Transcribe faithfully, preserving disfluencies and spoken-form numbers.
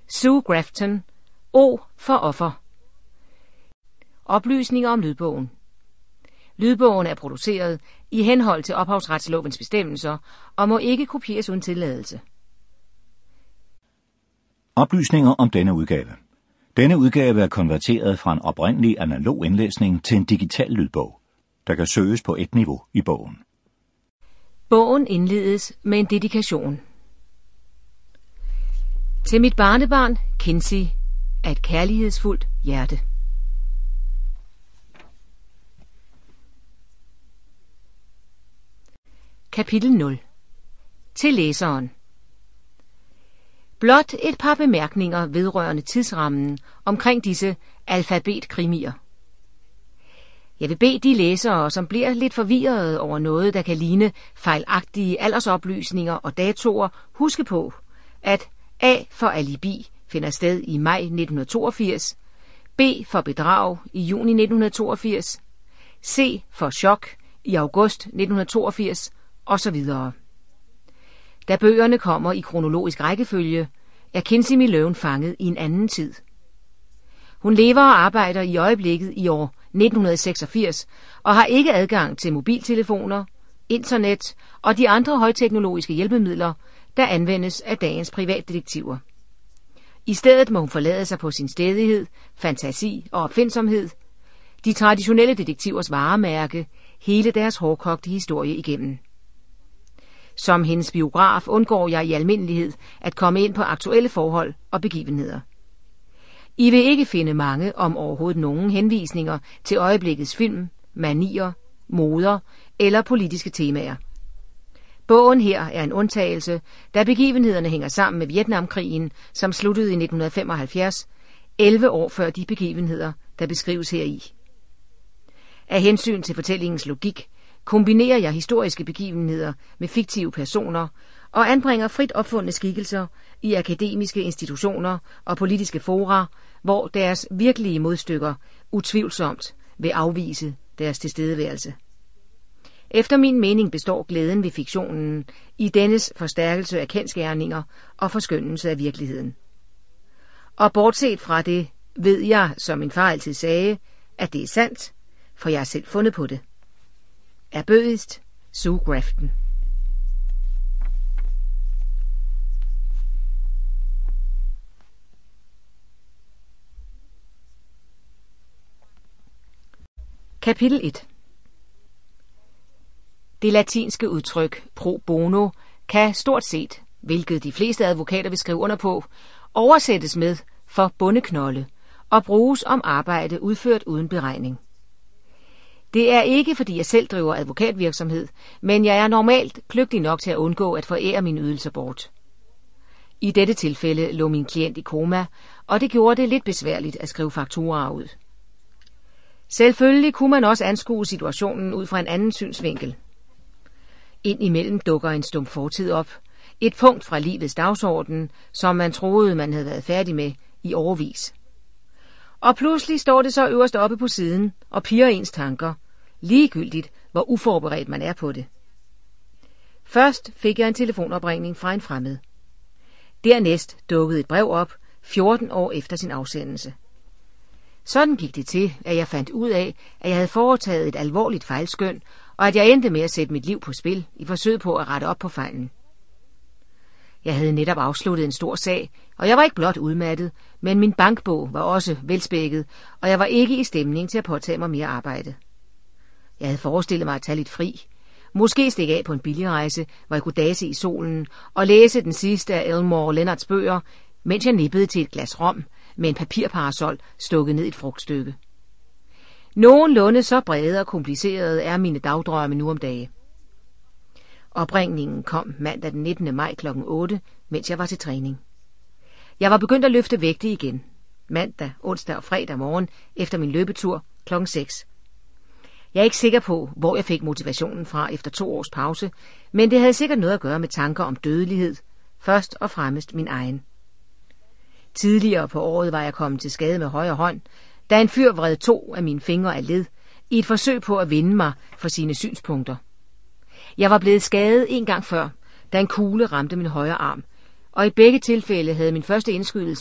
Sue Grafton. O for offer. Oplysninger om lydbogen. Lydbogen er produceret i henhold til ophavsretslovens bestemmelser og må ikke kopieres uden tilladelse. Oplysninger om denne udgave. Denne udgave er konverteret fra en oprindelig analog indlæsning til en digital lydbog, der kan søges på et niveau i bogen. Bogen indledes med en dedikation. Til mit barnebarn, Kinsey, af et kærlighedsfuldt hjerte. Kapitel nul. Til læseren. Blot et par bemærkninger vedrørende tidsrammen omkring disse alfabetkrimier. Jeg vil bede de læsere, som bliver lidt forvirrede over noget, der kan ligne fejlagtige aldersoplysninger og datoer, huske på, at A for alibi finder sted i maj nitten toogfirs, B for bedrag i juni nitten toogfirs, C for chok i august nitten toogfirs, og så videre. Da bøgerne kommer i kronologisk rækkefølge, er Kinsey Millone fanget i en anden tid. Hun lever og arbejder i øjeblikket i år nitten seksogfirs og har ikke adgang til mobiltelefoner, internet og de andre højteknologiske hjælpemidler, der anvendes af dagens privatdetektiver. I stedet må hun forlade sig på sin stædighed, fantasi og opfindsomhed, de traditionelle detektivers varemærke, hele deres hårdkogte historie igennem. Som hendes biograf undgår jeg i almindelighed at komme ind på aktuelle forhold og begivenheder. I vil ikke finde mange, om overhovedet nogen, henvisninger til øjeblikkets film, manier, moder eller politiske temaer. Bogen her er en undtagelse, da begivenhederne hænger sammen med Vietnamkrigen, som sluttede i nitten femoghalvfjerds, elleve år før de begivenheder, der beskrives heri. Af hensyn til fortællingens logik kombinerer jeg historiske begivenheder med fiktive personer og anbringer frit opfundne skikkelser i akademiske institutioner og politiske fora, hvor deres virkelige modstykker utvivlsomt vil afvise deres tilstedeværelse. Efter min mening består glæden ved fiktionen i dennes forstærkelse af kendsgerninger og forskønnelse af virkeligheden. Og bortset fra det, ved jeg, som min far altid sagde, at det er sandt, for jeg har selv fundet på det. Ærbødigst, Sue Grafton. Kapitel et. Det latinske udtryk pro bono kan stort set, hvilket de fleste advokater vil skrive under på, oversættes med for bondeknolde og bruges om arbejde udført uden beregning. Det er ikke, fordi jeg selv driver advokatvirksomhed, men jeg er normalt kløgtig nok til at undgå at forære mine ydelser bort. I dette tilfælde lå min klient i koma, og det gjorde det lidt besværligt at skrive fakturaer ud. Selvfølgelig kunne man også anskue situationen ud fra en anden synsvinkel. Indimellem dukker en stump fortid op, et punkt fra livets dagsorden, som man troede, man havde været færdig med i årevis. Og pludselig står det så øverst oppe på siden og pirrer ens tanker, ligegyldigt hvor uforberedt man er på det. Først fik jeg en telefonopringning fra en fremmed. Dernæst dukkede et brev op, fjorten år efter sin afsendelse. Sådan gik det til, at jeg fandt ud af, at jeg havde foretaget et alvorligt fejlskøn, og at jeg endte med at sætte mit liv på spil i forsøget på at rette op på fejlen. Jeg havde netop afsluttet en stor sag, og jeg var ikke blot udmattet, men min bankbog var også velspækket, og jeg var ikke i stemning til at påtage mig mere arbejde. Jeg havde forestillet mig at tage lidt fri, måske stikke af på en billigrejse, hvor jeg kunne dase i solen og læse den sidste af Elmore Leonards bøger, mens jeg nippede til et glas rom med en papirparasol stukket ned i et frugtstykke. Nogenlunde så brede og komplicerede er mine dagdrømme nu om dage. Opringningen kom mandag den nittende maj klokken otte, mens jeg var til træning. Jeg var begyndt at løfte vægte igen, mandag, onsdag og fredag morgen efter min løbetur klokken seks. Jeg er ikke sikker på, hvor jeg fik motivationen fra efter to års pause, men det havde sikkert noget at gøre med tanker om dødelighed, først og fremmest min egen. Tidligere på året var jeg kommet til skade med højre hånd, da en fyr vred to af mine fingre af led, i et forsøg på at vinde mig for sine synspunkter. Jeg var blevet skadet en gang før, da en kugle ramte min højre arm, og i begge tilfælde havde min første indskydelse